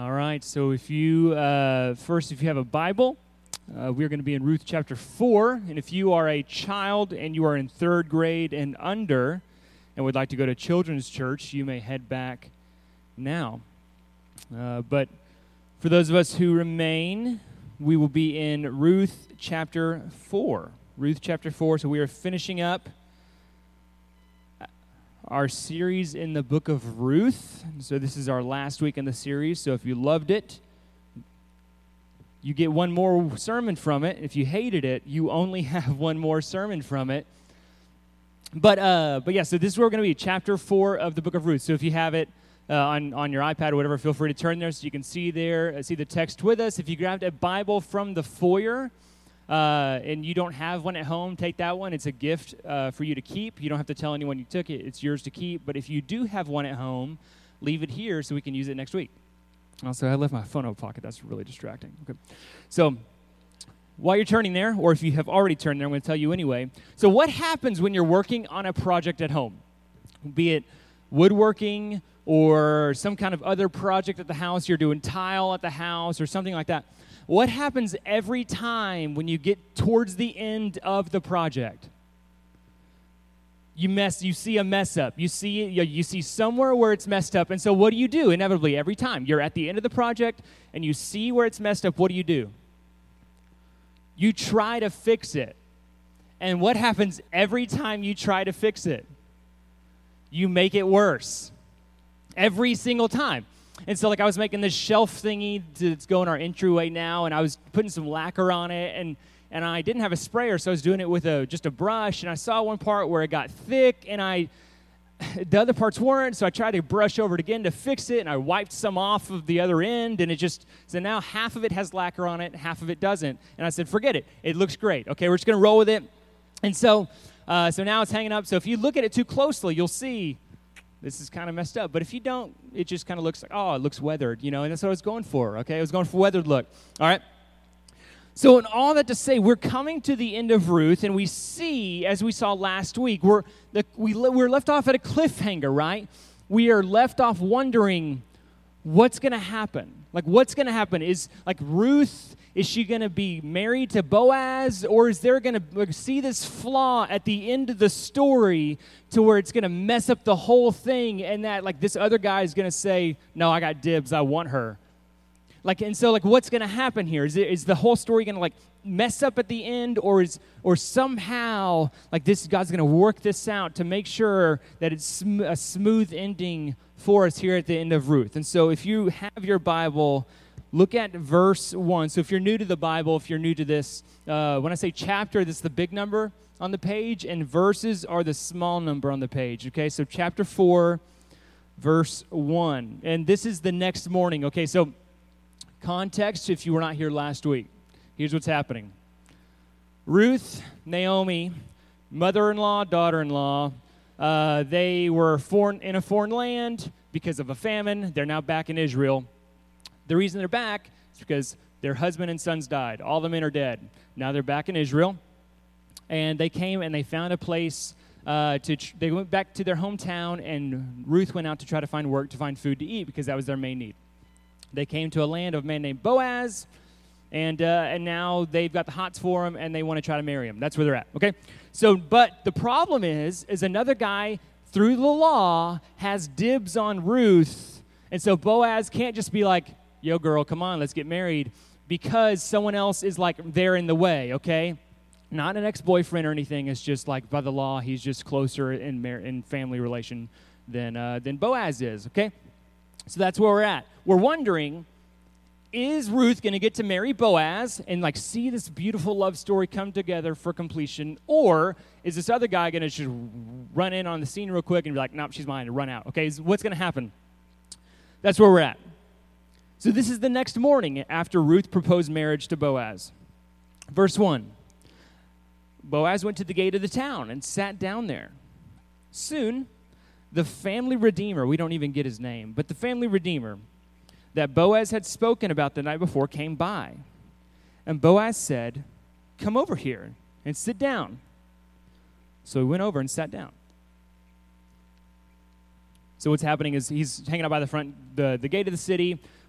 All right, so if you have a Bible, we're going to be in Ruth chapter 4, and if you are a child and you are in third grade and under and would like to go to children's church, you may head back now. But for those of us who remain, we will be in Ruth chapter 4. Ruth chapter 4, so we are finishing up our series in the book of Ruth. So this is our last week in the series. So if you loved it, you get one more sermon from it. If you hated it, you only have one more sermon from it. But yeah, so this is where we're going to be, chapter 4 of the book of Ruth. So if you have it on your iPad or whatever, feel free to turn there so you can see the text with us. If you grabbed a Bible from the foyer, and you don't have one at home, take that one. It's a gift for you to keep. You don't have to tell anyone you took it. It's yours to keep. But if you do have one at home, leave it here so we can use it next week. Also, I left my phone in my pocket. That's really distracting. Okay. So while you're turning there, or if you have already turned there, I'm going to tell you anyway. So what happens when you're working on a project at home? Be it woodworking or some kind of other project at the house, you're doing tile at the house or something like that. What happens every time when you get towards the end of the project? You see a mess up. You see somewhere where it's messed up. And so what do? Inevitably, every time you're at the end of the project and you see where it's messed up, what do? You try to fix it. And what happens every time you try to fix it? You make it worse. Every single time. And so, I was making this shelf thingy that's going our entryway now, and I was putting some lacquer on it, and I didn't have a sprayer, so I was doing it with just a brush, and I saw one part where it got thick, and the other parts weren't, so I tried to brush over it again to fix it, and I wiped some off of the other end, and so now half of it has lacquer on it, half of it doesn't. And I said, forget it. It looks great. Okay, we're just going to roll with it. And so now it's hanging up. So if you look at it too closely, you'll see this is kind of messed up. But if you don't, it just kind of looks like, oh, it looks weathered, and that's what I was going for, okay? I was going for weathered look, all right? So in all that to say, we're coming to the end of Ruth, and we see, as we saw last week, we're left off at a cliffhanger, right? We are left off wondering what's going to happen. What's going to happen? Is Ruth, is she going to be married to Boaz, or is there going to see this flaw at the end of the story to where it's going to mess up the whole thing, and that this other guy is going to say, no, I got dibs, I want her. And so what's going to happen here? Is the whole story going to mess up at the end, or somehow this God's going to work this out to make sure that it's a smooth ending for us here at the end of Ruth? And so if you have your Bible, look at verse 1. So if you're new to the Bible, if you're new to this, when I say chapter, this is the big number on the page, and verses are the small number on the page, okay? So chapter 4, verse 1. And this is the next morning, okay? So context, if you were not here last week, here's what's happening. Ruth, Naomi, mother-in-law, daughter-in-law, they were in a foreign land because of a famine. They're now back in Israel. The reason they're back is because their husband and sons died. All the men are dead. Now they're back in Israel. And they came and they found a place they went back to their hometown, and Ruth went out to try to find work, to find food to eat, because that was their main need. They came to a land of a man named Boaz, and now they've got the hots for him, and they want to try to marry him. That's where they're at, okay? So, but the problem is another guy, through the law, has dibs on Ruth, and so Boaz can't just be like, yo, girl, come on, let's get married, because someone else is there in the way, okay? Not an ex-boyfriend or anything. It's just by the law, he's just closer in family relation than Boaz is, okay? So that's where we're at. We're wondering, is Ruth going to get to marry Boaz and see this beautiful love story come together for completion, or is this other guy going to just run in on the scene real quick and be like, nope, she's mine, and run out? Okay, what's going to happen? That's where we're at. So this is the next morning after Ruth proposed marriage to Boaz. Verse 1. Boaz went to the gate of the town and sat down there. Soon, the family redeemer, we don't even get his name, but the family redeemer that Boaz had spoken about the night before came by. And Boaz said, come over here and sit down. So he went over and sat down. So what's happening is he's hanging out by the gate of the city.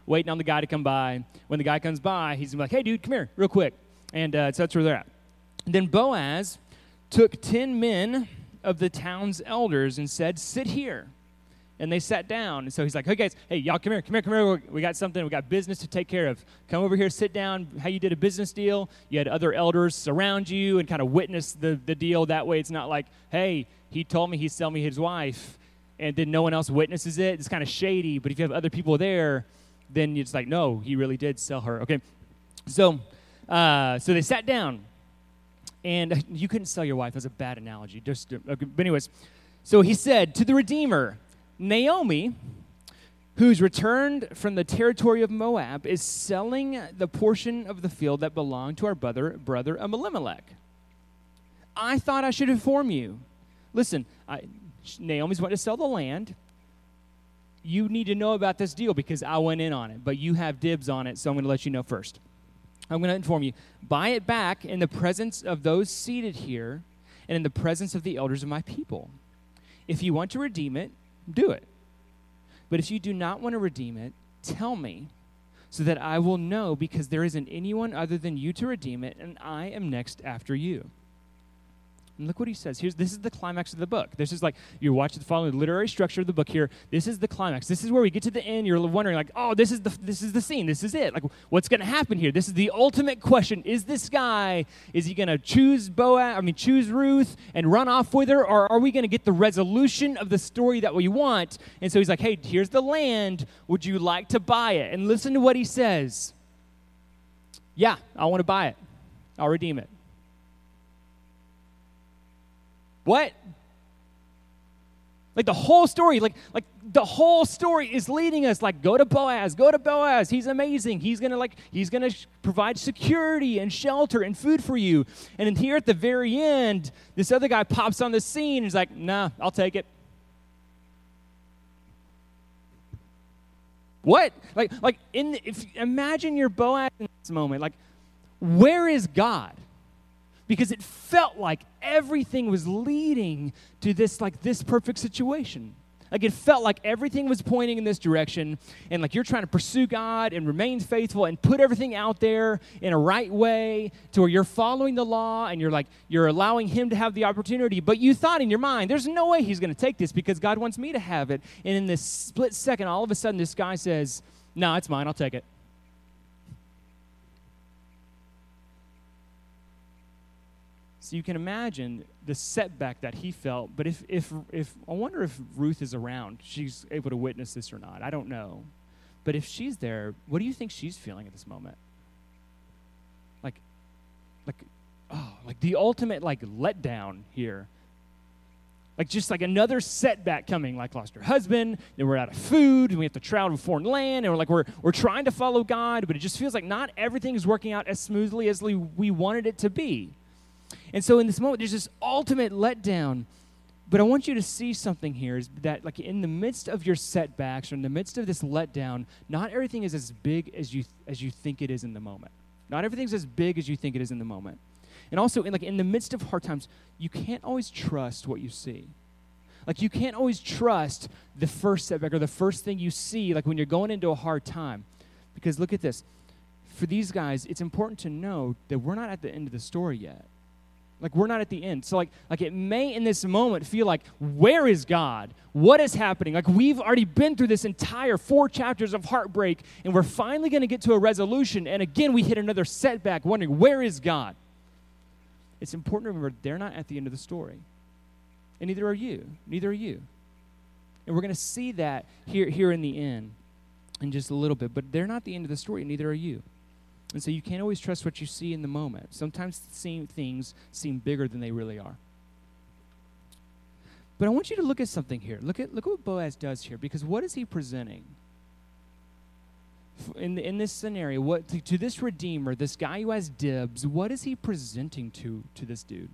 waiting on the guy to come by. When the guy comes by, he's like, hey, dude, come here real quick. And so that's where they're at. And then Boaz took 10 men of the town's elders and said, sit here. And they sat down. And so he's like, hey, guys, hey, y'all, come here. We got something. We got business to take care of. Come over here, sit down. How you did a business deal. You had other elders surround you and kind of witness the deal. That way it's not like, hey, he told me he's selling me his wife, and then no one else witnesses it. It's kind of shady. But if you have other people there, then it's like, no, he really did sell her. Okay, so they sat down. And you couldn't sell your wife. That's a bad analogy. Okay, but anyways, so he said to the Redeemer, Naomi, who's returned from the territory of Moab, is selling the portion of the field that belonged to our brother Elimelech. I thought I should inform you. Listen, Naomi's wanting to sell the land. You need to know about this deal because I went in on it, but you have dibs on it, so I'm going to let you know first. I'm going to inform you. Buy it back in the presence of those seated here and in the presence of the elders of my people. If you want to redeem it, do it. But if you do not want to redeem it, tell me so that I will know, because there isn't anyone other than you to redeem it, and I am next after you. And look what he says. This is the climax of the book. This is like, you're following the literary structure of the book here. This is the climax. This is where we get to the end. You're wondering like, oh, this is the scene. This is it. Like, what's going to happen here? This is the ultimate question. Is this guy, is he going to choose Ruth and run off with her, or are we going to get the resolution of the story that we want? And so he's like, hey, here's the land. Would you like to buy it? And listen to what he says. Yeah, I want to buy it. I'll redeem it. What? Like the whole story, like the whole story is leading us like, go to Boaz. He's amazing. He's gonna provide security and shelter and food for you. And then here at the very end, this other guy pops on the scene and he's like, nah, I'll take it. What? If imagine you're Boaz in this moment, like, where is God? Because it felt like everything was leading to this perfect situation. Like it felt like everything was pointing in this direction, and like you're trying to pursue God and remain faithful and put everything out there in a right way to where you're following the law and you're allowing him to have the opportunity. But you thought in your mind, there's no way he's going to take this because God wants me to have it. And in this split second, all of a sudden this guy says, no, it's mine, I'll take it. So you can imagine the setback that he felt. But if I wonder if Ruth is around, she's able to witness this or not. I don't know. But if she's there, what do you think she's feeling at this moment? Like the ultimate letdown here. Just another setback coming, lost her husband, then we're out of food, and we have to travel to foreign land, and we're trying to follow God, but it just feels like not everything is working out as smoothly as we wanted it to be. And so in this moment, there's this ultimate letdown. But I want you to see something here, is that in the midst of your setbacks or in the midst of this letdown, not everything is as big as you think it is in the moment. Not everything's as big as you think it is in the moment. And also, in the midst of hard times, you can't always trust what you see. You can't always trust the first setback or the first thing you see, when you're going into a hard time. Because look at this. For these guys, it's important to know that we're not at the end of the story yet. We're not at the end. So, it may in this moment feel like, where is God? What is happening? We've already been through this entire 4 chapters of heartbreak, and we're finally going to get to a resolution. And again, we hit another setback, wondering, where is God? It's important to remember they're not at the end of the story. And neither are you. Neither are you. And we're going to see that here in the end in just a little bit. But they're not the end of the story, and neither are you. And so you can't always trust what you see in the moment. Sometimes things seem bigger than they really are. But I want you to look at something here. Look what Boaz does here, because what is he presenting? In this scenario, to this Redeemer, this guy who has dibs, what is he presenting to this dude?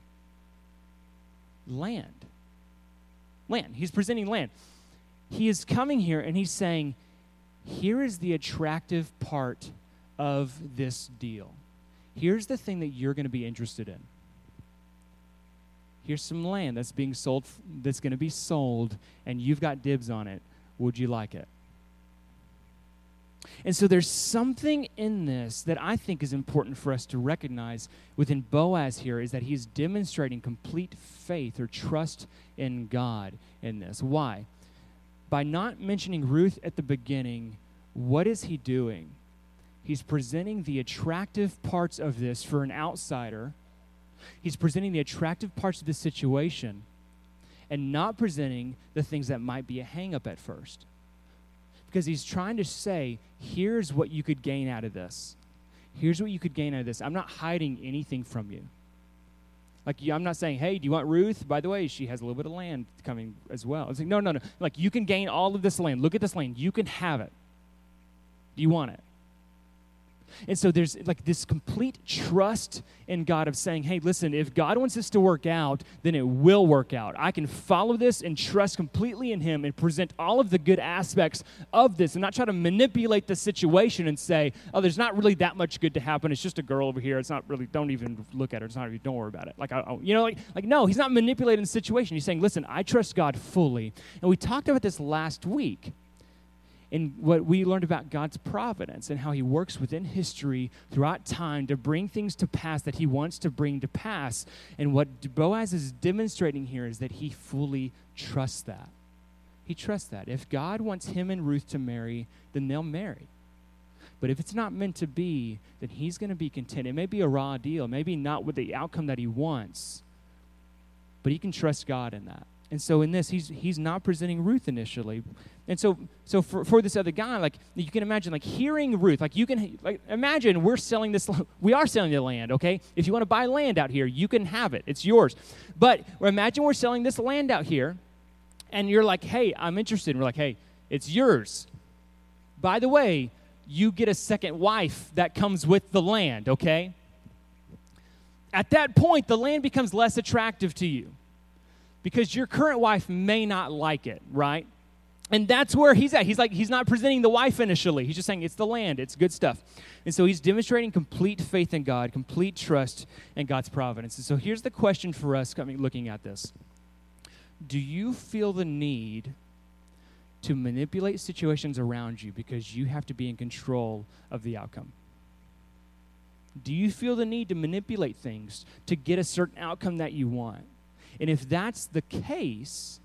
Land. Land. He's presenting land. He is coming here and he's saying, here is the attractive part of this deal. Here's the thing that you're going to be interested in. Here's some land that's being sold, that's going to be sold, and you've got dibs on it. Would you like it? And so there's something in this that I think is important for us to recognize within Boaz here, is that he's demonstrating complete faith or trust in God in this. Why? By not mentioning Ruth at the beginning, what is he doing? He's presenting the attractive parts of this for an outsider. He's presenting the attractive parts of this situation and not presenting the things that might be a hang-up at first. Because he's trying to say, here's what you could gain out of this. Here's what you could gain out of this. I'm not hiding anything from you. Like, I'm not saying, hey, do you want Ruth? By the way, she has a little bit of land coming as well. It's like, no. Like, you can gain all of this land. Look at this land. You can have it. Do you want it? And so there's like this complete trust in God of saying, hey, listen, if God wants this to work out, then it will work out. I can follow this and trust completely in him and present all of the good aspects of this and not try to manipulate the situation and say, oh, there's not really that much good to happen. It's just a girl over here. It's not really, don't even look at her. It's not even, don't worry about it. Like, no, he's not manipulating the situation. He's saying, listen, I trust God fully. And we talked about this last week. In what we learned about God's providence and how he works within history throughout time to bring things to pass that he wants to bring to pass. And what Boaz is demonstrating here is that he fully trusts that. He trusts that. If God wants him and Ruth to marry, then they'll marry. But if it's not meant to be, then he's going to be content. It may be a raw deal, maybe not with the outcome that he wants, but he can trust God in that. And so in this, he's not presenting Ruth initially. And so for this other guy, like, you can imagine, like, hearing Ruth, like, you can, like, imagine we are selling the land, okay? If you want to buy land out here, you can have it. It's yours. But imagine we're selling this land out here, and you're like, hey, I'm interested. And we're like, hey, it's yours. By the way, you get a second wife that comes with the land, okay? At that point, the land becomes less attractive to you, because your current wife may not like it, right? And that's where he's at. He's not presenting the wife initially. He's just saying it's the land. It's good stuff. And so he's demonstrating complete faith in God, complete trust in God's providence. And so here's the question for us looking at this. Do you feel the need to manipulate situations around you because you have to be in control of the outcome? Do you feel the need to manipulate things to get a certain outcome that you want? And if that's the case,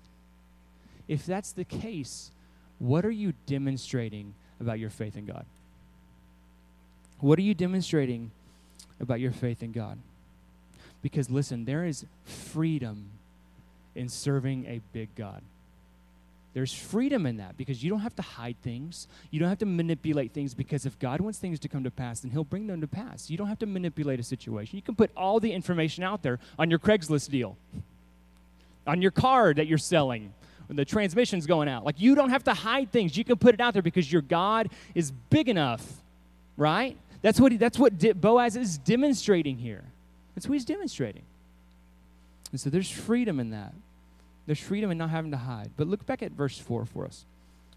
what are you demonstrating about your faith in God? What are you demonstrating about your faith in God? Because listen, there is freedom in serving a big God. There's freedom in that because you don't have to hide things. You don't have to manipulate things, because if God wants things to come to pass, then he'll bring them to pass. You don't have to manipulate a situation. You can put all the information out there on your Craigslist deal, on your car that you're selling, when the transmission's going out. Like, you don't have to hide things. You can put it out there because your God is big enough, right? That's what Boaz is demonstrating here. That's what he's demonstrating. And so there's freedom in that. There's freedom in not having to hide. But look back at verse 4 for us.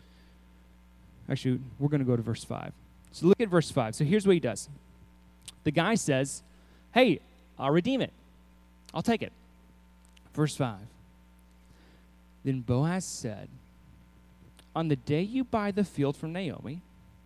Actually, we're going to go to verse 5. So look at verse 5. So here's what he does. The guy says, hey, I'll redeem it. I'll take it. Verse 5. Then Boaz said, on the day you buy the field from Naomi,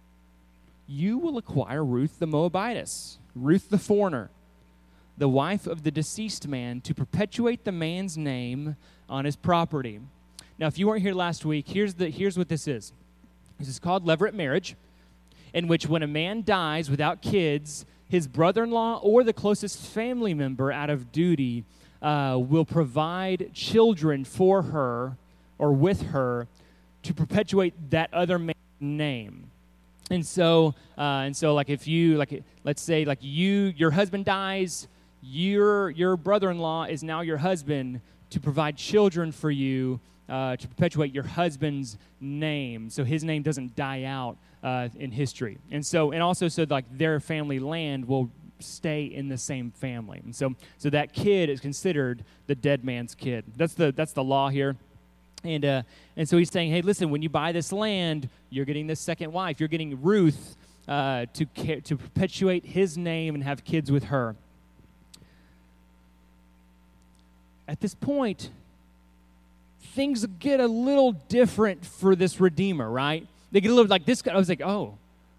you will acquire Ruth the Moabitess, Ruth the foreigner, the wife of the deceased man, to perpetuate the man's name on his property. Now, if you weren't here last week, here's what this is. This is called levirate marriage, in which when a man dies without kids, his brother-in-law or the closest family member out of duty will provide children for her or with her to perpetuate that other man's name. And so like, if you, like, let's say, like, your husband dies, your brother-in-law is now your husband to provide children for you to perpetuate your husband's name, so his name doesn't die out in history. And also like, their family land will stay in the same family. And so that kid is considered the dead man's kid. That's the law here. And so he's saying, hey, listen, when you buy this land, you're getting this second wife. You're getting Ruth to perpetuate his name and have kids with her. At this point, things get a little different for this Redeemer, right? They get a little like this guy. I was like, oh,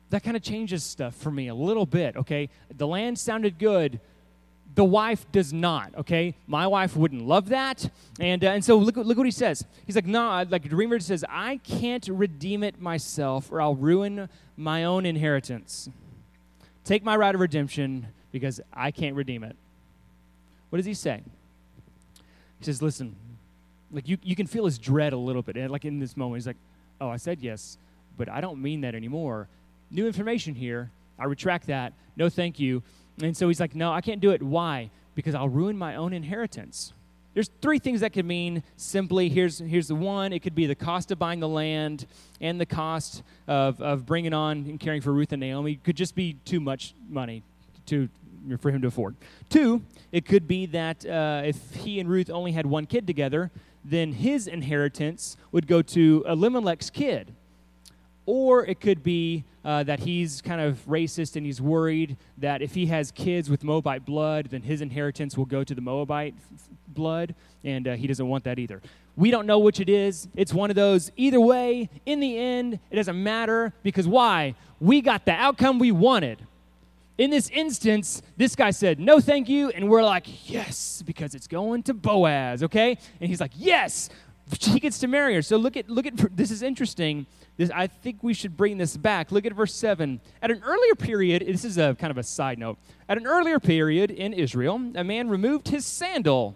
that kind of changes stuff for me a little bit, okay? The land sounded good. The wife does not, okay? My wife wouldn't love that. And so look what he says. He's like, no, like the Redeemer says, I can't redeem it myself or I'll ruin my own inheritance. Take my right of redemption because I can't redeem it. What does he say? He says, listen, like you can feel his dread a little bit. And like in this moment, he's like, oh, I said yes, but I don't mean that anymore. New information here. I retract that. No, thank you. And so he's like, no, I can't do it. Why? Because I'll ruin my own inheritance. There's three things that could mean simply. Here's the one. It could be the cost of buying the land and the cost of bringing on and caring for Ruth and Naomi. It could just be too much money for him to afford. Two, it could be that if he and Ruth only had one kid together, then his inheritance would go to Elimelech's kid. Or it could be that he's kind of racist and he's worried that if he has kids with Moabite blood, then his inheritance will go to the Moabite blood, and he doesn't want that either. We don't know which it is. It's one of those. Either way, in the end, it doesn't matter because why? We got the outcome we wanted. In this instance, this guy said, no, thank you, and we're like, yes, because it's going to Boaz, okay? And he's like, yes, he gets to marry her. So look at this is interesting. I think we should bring this back. Look at verse 7. At an earlier period, this is a kind of a side note. At an earlier period in Israel, a man removed his sandal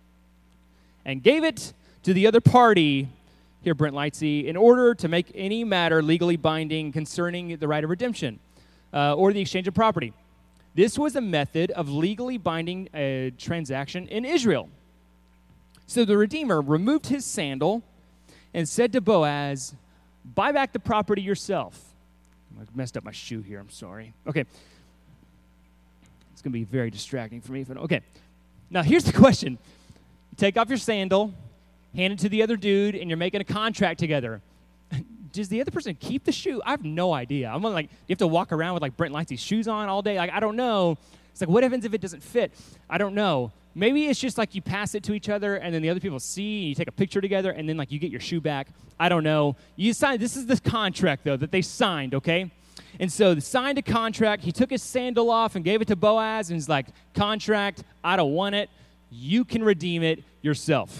and gave it to the other party, here Brent Lightsey, in order to make any matter legally binding concerning the right of redemption or the exchange of property. This was a method of legally binding a transaction in Israel. So the Redeemer removed his sandal and said to Boaz, buy back the property yourself. I messed up my shoe here. I'm sorry. Okay. It's going to be very distracting for me. Okay. Now, here's the question. You take off your sandal, hand it to the other dude, and you're making a contract together. Does the other person keep the shoe? I have no idea. I'm like, you have to walk around with like Brent Lightsey's shoes on all day. Like, I don't know. It's like, what happens if it doesn't fit? I don't know. Maybe it's just like you pass it to each other, and then the other people see, and you take a picture together, and then like you get your shoe back. I don't know. You sign. This is the contract, though, that they signed, okay? And so they signed a contract. He took his sandal off and gave it to Boaz, and he's like, contract, I don't want it. You can redeem it yourself.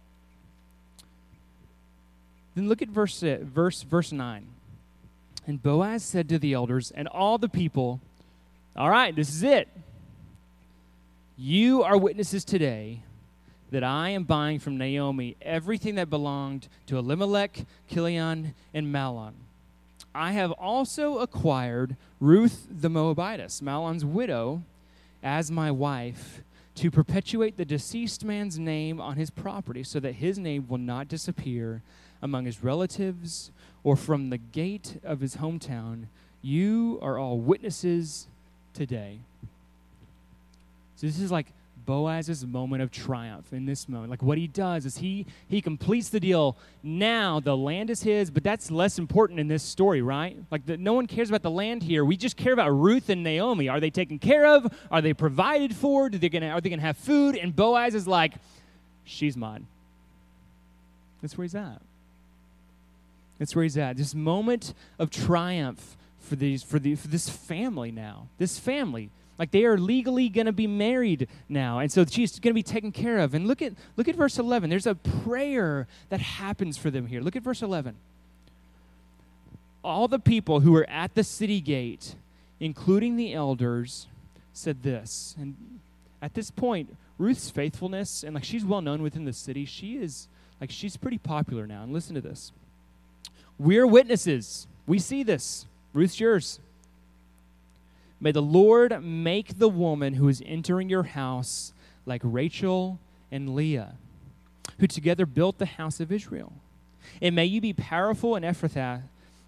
Then look at verse 9. And Boaz said to the elders and all the people, all right, this is it. You are witnesses today that I am buying from Naomi everything that belonged to Elimelech, Kilion, and Mahlon. I have also acquired Ruth the Moabitess, Mahlon's widow, as my wife to perpetuate the deceased man's name on his property so that his name will not disappear among his relatives or from the gate of his hometown. You are all witnesses today. So this is like Boaz's moment of triumph in this moment. Like what he does is he completes the deal. Now the land is his, but that's less important in this story, right? Like no one cares about the land here. We just care about Ruth and Naomi. Are they taken care of? Are they provided for? Are they gonna have food? And Boaz is like, she's mine. That's where he's at. That's where he's at. This moment of triumph for this family now. This family. Like they are legally going to be married now. And so she's going to be taken care of. And look at verse 11. There's a prayer that happens for them here. Look at verse 11. All the people who were at the city gate, including the elders, said this. And at this point, Ruth's faithfulness, and like she's well known within the city, she's pretty popular now. And listen to this. We're witnesses. We see this. Ruth's yours. May the Lord make the woman who is entering your house like Rachel and Leah, who together built the house of Israel. And may you be powerful in Ephrathah,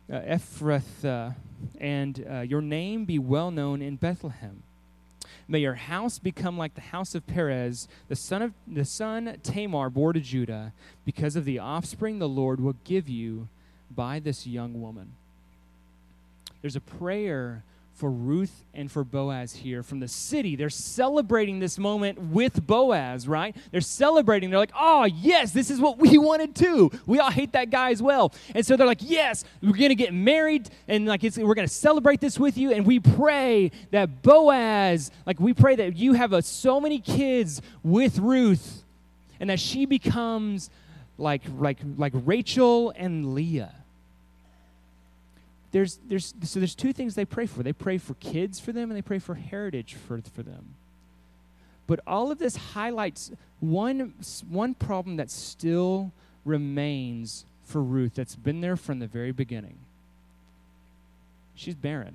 and your name be well known in Bethlehem. May your house become like the house of Perez, the son Tamar bore to Judah, because of the offspring the Lord will give you by this young woman. There's a prayer for Ruth and for Boaz here from the city. They're celebrating this moment with Boaz, right? They're celebrating. They're like, oh, yes, this is what we wanted too. We all hate that guy as well. And so they're like, yes, we're going to get married, and like we're going to celebrate this with you. And we pray that Boaz, like we pray that you have so many kids with Ruth, and that she becomes like Rachel and Leah. There's two things they pray for. They pray for kids for them, and they pray for heritage for them. But all of this highlights one problem that still remains for Ruth that's been there from the very beginning. She's barren.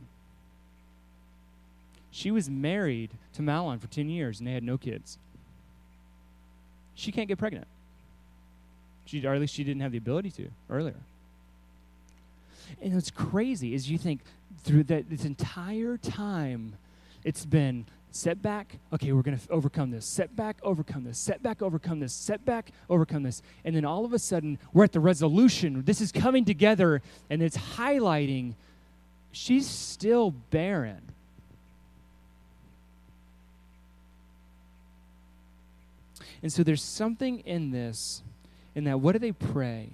She was married to Mahlon for 10 years, and they had no kids. She can't get pregnant. Or at least she didn't have the ability to earlier. And what's crazy is you think through this entire time, it's been setback, okay, we're going to overcome this, setback, overcome this, setback, overcome this, setback, overcome this. And then all of a sudden, we're at the resolution. This is coming together, and it's highlighting she's still barren. And so there's something in this, in that what do they pray?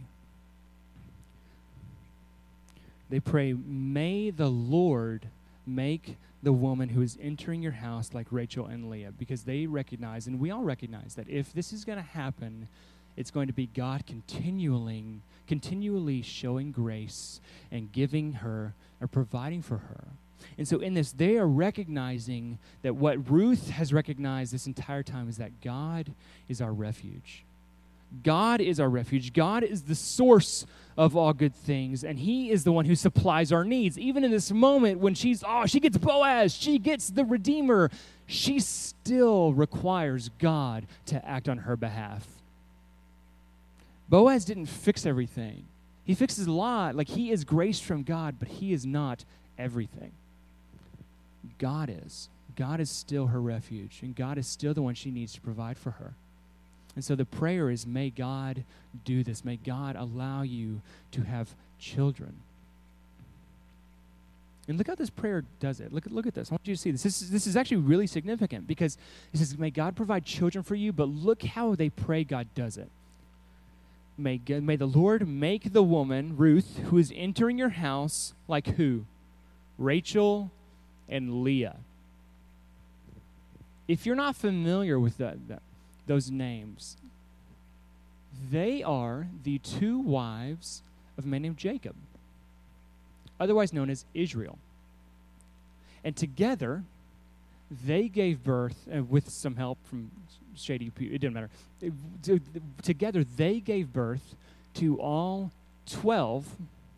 They pray, may the Lord make the woman who is entering your house like Rachel and Leah, because they recognize, and we all recognize, that if this is going to happen, it's going to be God continually showing grace and giving her or providing for her. And so in this, they are recognizing that what Ruth has recognized this entire time is that God is our refuge. God is our refuge. God is the source of all good things, and he is the one who supplies our needs. Even in this moment when she gets Boaz, she gets the Redeemer, she still requires God to act on her behalf. Boaz didn't fix everything. He fixes a lot. Like, he is grace from God, but he is not everything. God is. God is still her refuge, and God is still the one she needs to provide for her. And so the prayer is, may God do this. May God allow you to have children. And look how this prayer does it. Look at this. I want you to see this. This is actually really significant, because it says, may God provide children for you, but look how they pray God does it. May the Lord make the woman, Ruth, who is entering your house, like who? Rachel and Leah. If you're not familiar with those names, they are the two wives of a man named Jacob, otherwise known as Israel. And together, they gave birth, with some help from shady people, it didn't matter. Together, they gave birth to all 12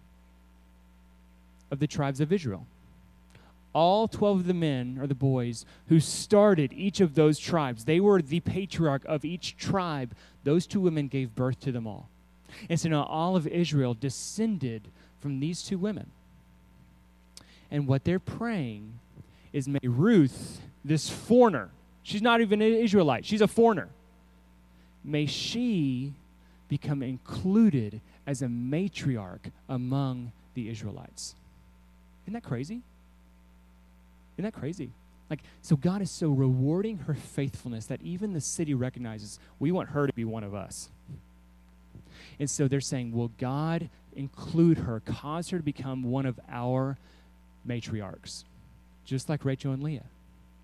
of the tribes of Israel. All 12 of the men, or the boys, who started each of those tribes, they were the patriarch of each tribe. Those two women gave birth to them all. And so now all of Israel descended from these two women. And what they're praying is, may Ruth, this foreigner, she's not even an Israelite, she's a foreigner, may she become included as a matriarch among the Israelites. Isn't that crazy? Isn't that crazy? Like, so God is so rewarding her faithfulness that even the city recognizes, we want her to be one of us. And so they're saying, will God include her, cause her to become one of our matriarchs, just like Rachel and Leah.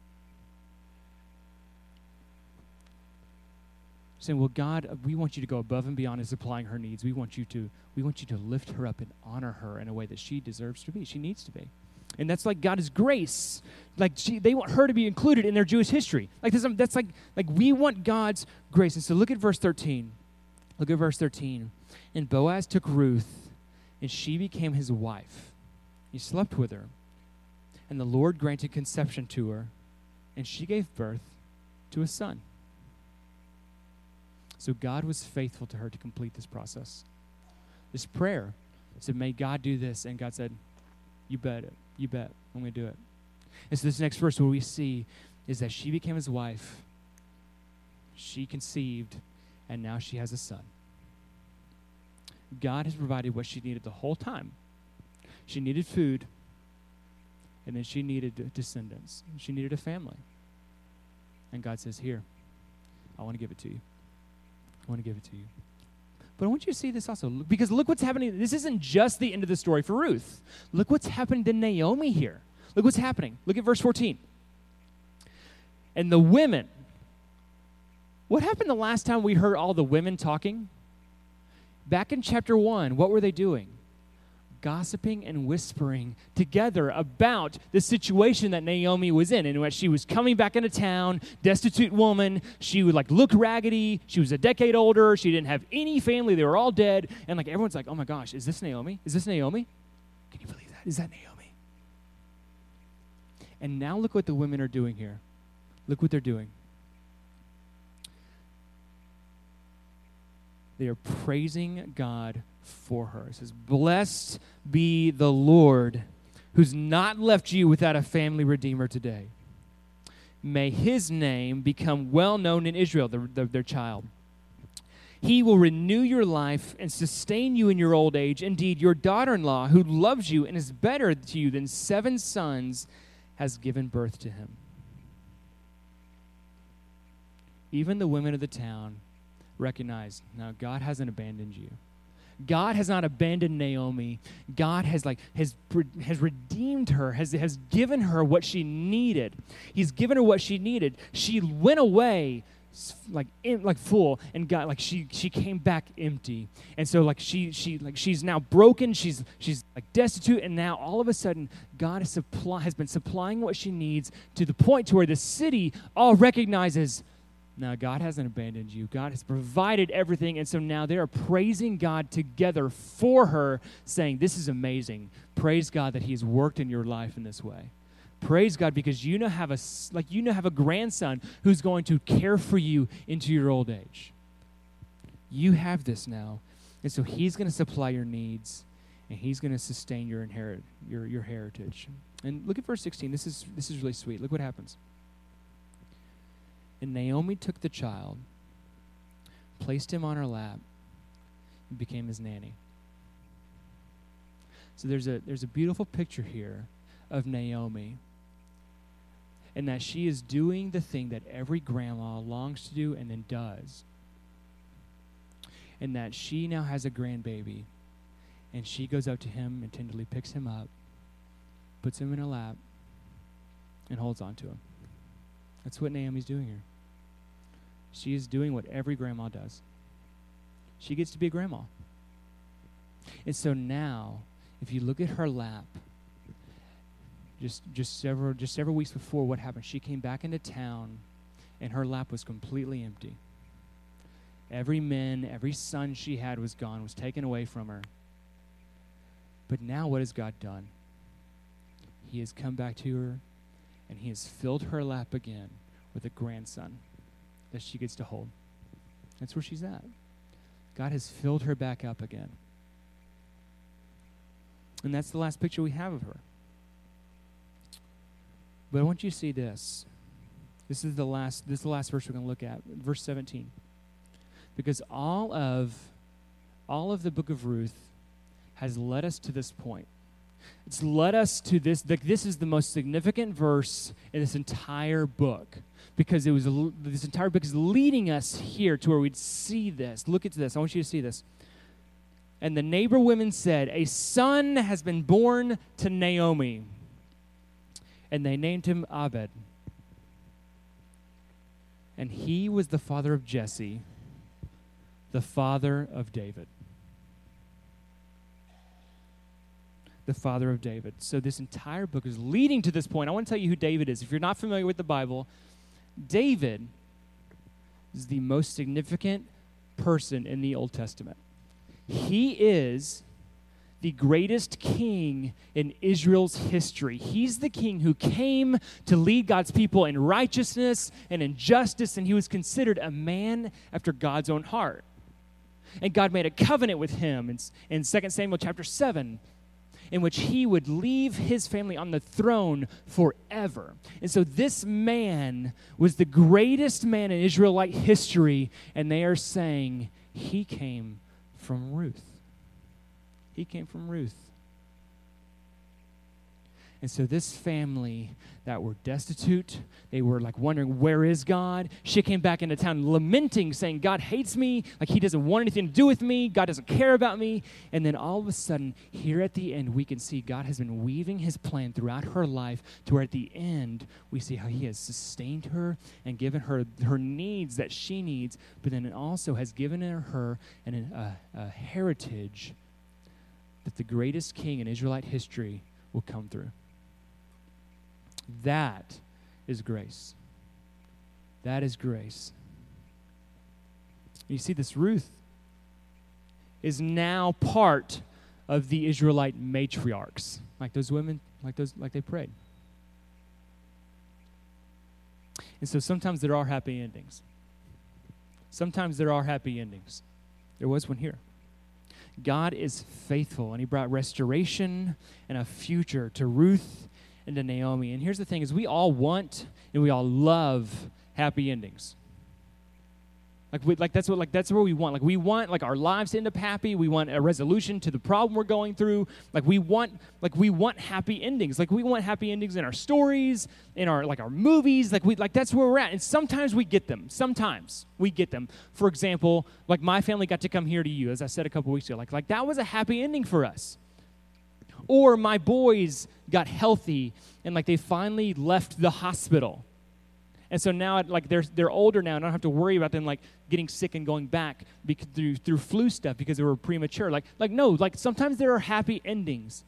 Saying, well, God, we want you to go above and beyond in supplying her needs. We want you to lift her up and honor her in a way that she deserves to be. She needs to be. And that's like God's grace. Like, they want her to be included in their Jewish history. Like, that's like we want God's grace. And so look at verse 13. Look at verse 13. And Boaz took Ruth, and she became his wife. He slept with her. And the Lord granted conception to her, and she gave birth to a son. So God was faithful to her to complete this process. This prayer said, may God do this. And God said, you bet it. You bet. I'm going to do it. And so this next verse, what we see is that she became his wife. She conceived, and now she has a son. God has provided what she needed the whole time. She needed food, And then she needed descendants. She needed a family. And God says, here, I want to give it to you. I want to give it to you. But I want you to see this also, because look what's happening. This isn't just the end of the story for Ruth. Look what's happening to Naomi here. Look what's happening. Look at verse 14. And the women. What happened the last time we heard all the women talking? Back in chapter 1, what were they doing? Gossiping and whispering together about the situation that Naomi was in which she was coming back into town, destitute woman. She would look raggedy. She was a decade older. She didn't have any family. They were all dead. And everyone's like, oh my gosh, is this Naomi? Is this Naomi? Can you believe that? Is that Naomi? And now look what the women are doing here. Look what they're doing. They are praising God for her. It says, blessed be the Lord who's not left you without a family redeemer today. May his name become well known in Israel, their child. He will renew your life and sustain you in your old age. Indeed, your daughter-in-law, who loves you and is better to you than 7 sons, has given birth to him. Even the women of the town recognize, now God hasn't abandoned you. God has not abandoned Naomi. God has redeemed her, has given her what she needed. He's given her what she needed. She went away full, and got she came back empty. And so she's now broken. She's destitute, and now all of a sudden God has been supplying what she needs to the point to where the city all recognizes, now, God hasn't abandoned you. God has provided everything, and so now they are praising God together for her, saying, this is amazing. Praise God that he's worked in your life in this way. Praise God because you now have a grandson who's going to care for you into your old age. You have this now, and so he's going to supply your needs, and he's going to sustain your heritage. And look at verse 16. This is really sweet. Look what happens. And Naomi took the child, placed him on her lap, and became his nanny. So there's a beautiful picture here of Naomi, and that she is doing the thing that every grandma longs to do and then does. And that she now has a grandbaby, and she goes up to him and tenderly picks him up, puts him in her lap, and holds on to him. That's what Naomi's doing here. She is doing what every grandma does. She gets to be a grandma. And so now, if you look at her lap, just several weeks before, what happened? She came back into town, and her lap was completely empty. Every son she had was gone, was taken away from her. But now what has God done? He has come back to her, and he has filled her lap again with a grandson that she gets to hold. That's where she's at. God has filled her back up again. And that's the last picture we have of her. But I want you to see this. This is the last verse we're going to look at, verse 17. Because all of the book of Ruth has led us to this point. It's led us to this. This is the most significant verse in this entire book, because this entire book is leading us here to where we'd see this. Look at this. I want you to see this. And the neighbor women said, a son has been born to Naomi. And they named him Abed. And he was the father of Jesse, the father of David. The father of David. So this entire book is leading to this point. I want to tell you who David is. If you're not familiar with the Bible, David is the most significant person in the Old Testament. He is the greatest king in Israel's history. He's the king who came to lead God's people in righteousness and in justice, and he was considered a man after God's own heart. And God made a covenant with him in 2 Samuel chapter 7, in which he would leave his family on the throne forever. And so this man was the greatest man in Israelite history, and they are saying he came from Ruth. He came from Ruth. And so this family that were destitute, they were like wondering, where is God? She came back into town lamenting, saying, God hates me, like he doesn't want anything to do with me, God doesn't care about me. And then all of a sudden, here at the end, we can see God has been weaving his plan throughout her life to where at the end, we see how he has sustained her and given her her needs that she needs, but then it also has given her a heritage that the greatest king in Israelite history will come through. That is grace. That is grace. You see, this Ruth is now part of the Israelite matriarchs, like those women, like they prayed. And so sometimes there are happy endings. Sometimes there are happy endings. There was one here. God is faithful, and he brought restoration and a future to Ruth and to Naomi. And here's the thing, is we all want and we all love happy endings. That's what we want. Like we want like our lives to end up happy. We want a resolution to the problem we're going through. We want happy endings. Like we want happy endings in our stories, in our movies. That's where we're at. And sometimes we get them. For example, like my family got to come here to you, as I said a couple weeks ago. Like that was a happy ending for us. Or my boys got healthy and like they finally left the hospital. And so now, like they're older now, and I don't have to worry about them like getting sick and going back through flu stuff because they were premature. No, sometimes there are happy endings.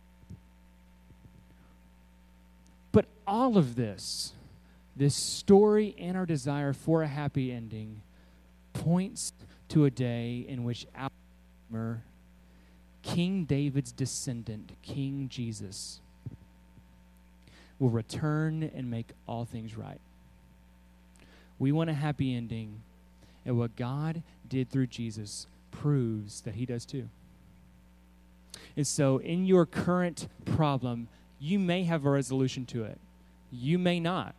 But all of this story and our desire for a happy ending, points to a day in which our Redeemer, King David's descendant, King Jesus, will return and make all things right. We want a happy ending, and what God did through Jesus proves that he does too. And so in your current problem, you may have a resolution to it. You may not.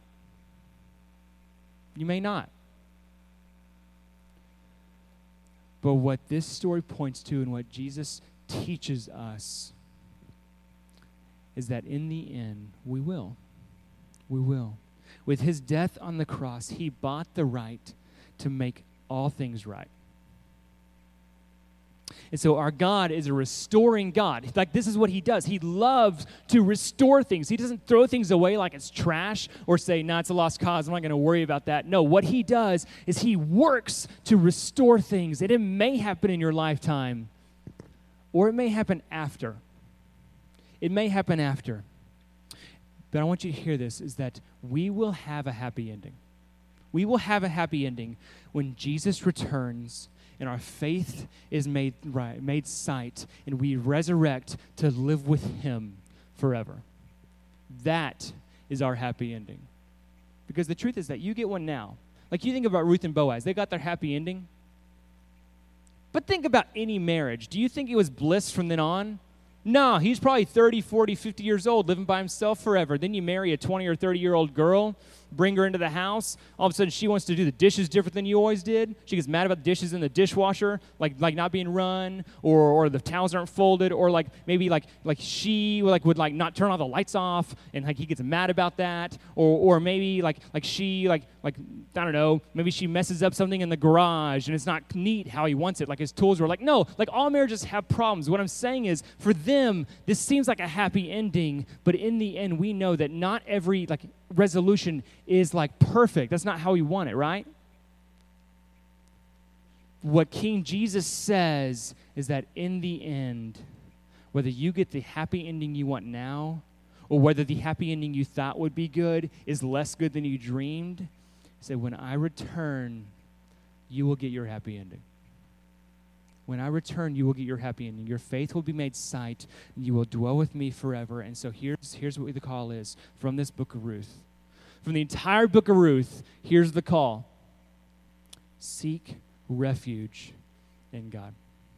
You may not. But what this story points to and what Jesus teaches us is that in the end, we will. We will. With his death on the cross, he bought the right to make all things right. And so our God is a restoring God. Like this is what he does. He loves to restore things. He doesn't throw things away like it's trash or say, nah, it's a lost cause. I'm not going to worry about that. No, what he does is he works to restore things. And it may happen in your lifetime or it may happen after. It may happen after. But I want you to hear this, is that we will have a happy ending. We will have a happy ending when Jesus returns and our faith is made right, made sight, and we resurrect to live with him forever. That is our happy ending. Because the truth is that you get one now. Like you think about Ruth and Boaz, they got their happy ending. But think about any marriage. Do you think it was bliss from then on? No, he's probably 30, 40, 50 years old, living by himself forever. Then you marry a 20 or 30-year-old girl, bring her into the house. All of a sudden, she wants to do the dishes different than you always did. She gets mad about the dishes in the dishwasher, like not being run, or the towels aren't folded, or maybe she would not turn all the lights off, and he gets mad about that, or maybe she I don't know, maybe she messes up something in the garage and it's not neat how he wants it. Like his tools were no, all marriages have problems. What I'm saying is, for them, this seems like a happy ending, but in the end, we know that not every resolution is perfect. That's not how we want it, right? What King Jesus says is that in the end, whether you get the happy ending you want now, or whether the happy ending you thought would be good is less good than you dreamed, he said, when I return, you will get your happy ending. When I return, you will get your happy ending. Your faith will be made sight, and you will dwell with me forever. And so here's what the call is from this book of Ruth. From the entire book of Ruth, here's the call. Seek refuge in God.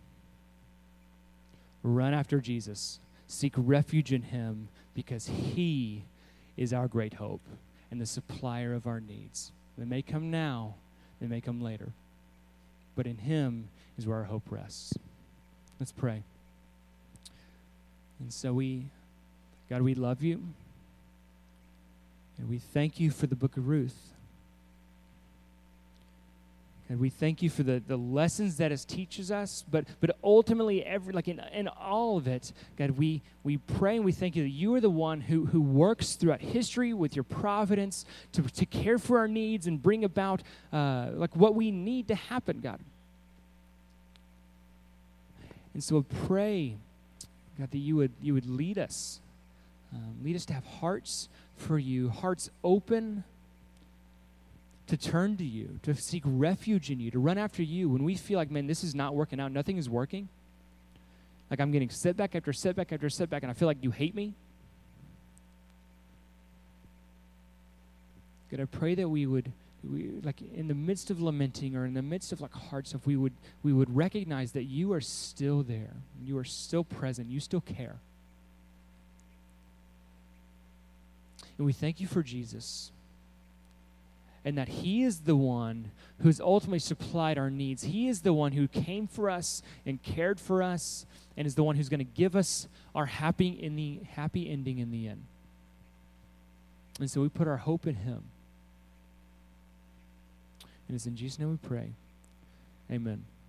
Run after Jesus. Seek refuge in him because he is our great hope and the supplier of our needs. They may come now, they may come later. But in him is where our hope rests. Let's pray. And so God, we love you. And we thank you for the book of Ruth. And we thank you for the lessons that it teaches us, but ultimately, in all of it, God, we pray and we thank you that you are the one who works throughout history with your providence to care for our needs and bring about what we need to happen, God. And so I pray, God, that you would lead us to have hearts for you, hearts open to turn to you, to seek refuge in you, to run after you when we feel like, man, this is not working out, nothing is working. Like I'm getting setback after setback after setback, and I feel like you hate me. God, I pray that we like in the midst of lamenting or in the midst of like hard stuff, we would recognize that you are still there, you are still present, you still care. And we thank you for Jesus. And that he is the one who's ultimately supplied our needs. He is the one who came for us and cared for us and is the one who's going to give us our happy ending in the end. And so we put our hope in him. And it's in Jesus' name we pray. Amen.